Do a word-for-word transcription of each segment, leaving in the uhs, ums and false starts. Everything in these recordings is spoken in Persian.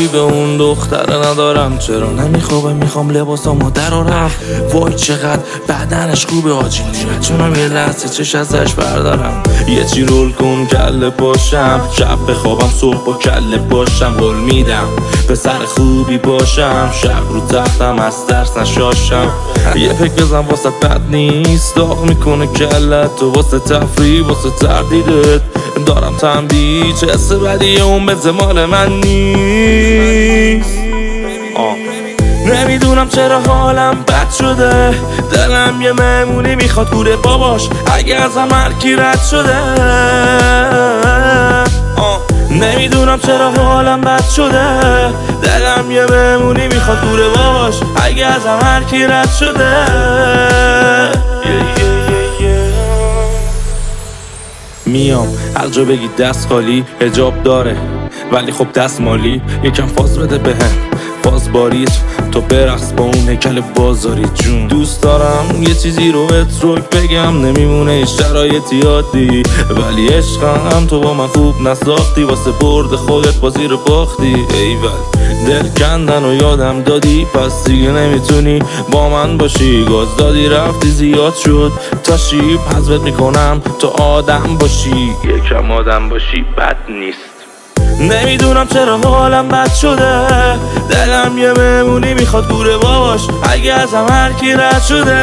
به اون دختره ندارم. چرا نمیخوابه میخوام لباسامو درارم. وای چقدر بدنش خوبه آجی، نمیتونم یه لحظه چش ازش بردارم. یه چی رول کن کله پاشم، شب بخوابم صبح با کله پاشم. قول میدم پسر خوبی باشم، شب رو تختم از ترس نشاشم. یه پک بزن واسه بد نیست، داغ میکنه کلت تو واسه تفریح واسه تردیدت. دارم تنبیه چه حس بدیه اون به مال من نیست. آه. نمیدونم چرا حالم بد شده، دلم یه مهمونی میخواد گوره باباش اگه ازم هرکی رد شده. آه. نمیدونم چرا حالم بد شده، دلم یه مهمونی میخواد گوره باباش اگه ازم هرکی رد شده. میام هر جا بگی دست خالی، حجاب داره ولی خب دست مالی. یکم فاز بده بهم، فاز باریت تو برقص با اون هیکل بازاری جون. دوست دارم یه چیزی رو بهت روک بگم، نمیمونه شرایطی عادی ولی عشقم تو با من خوب نساختی. واسه برد خودت بازی رو باختی ایول. دل کندن و یادم دادی پس دیگه نمیتونی با من باشی. گاز دادی رفتی زیاد شد تا شیب، حذفت میکنم تو آدم باشی. یکم آدم باشی بد نیست. نمیدونم چرا حالم بد شده، دلم یه مهمونی میخواد گوره باباش اگه ازم هرکی رد شده.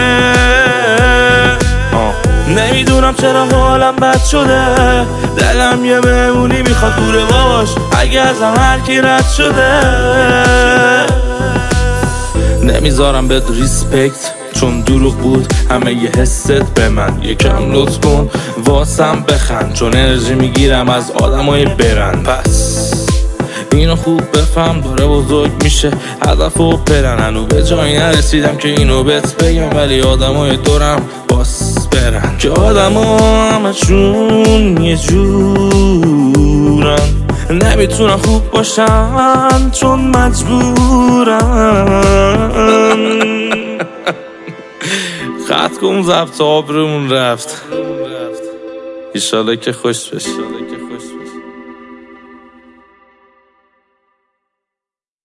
آه. نمیدونم چرا حالم بد شده، دلم یه مهمونی میخواد گوره باباش اگه ازم هرکی رد شده. نمیذارم بهت ریسپکت چون دروغ بود همه یه حست به من. یکم لطف کن واسم بخند چون انرژی میگیرم از آدمای برن. پس اینو خوب بفهم داره بزرگ میشه هدفو پرن. هنو به جایی نرسیدم که اینو بهت بگم ولی آدمای دورم باس برن. که آدما همشون یه جورن، نمیتونن خوب باشن چون مجبورن. خط کن ضبط آبرومون رفت. ایشالا که خوش بشه.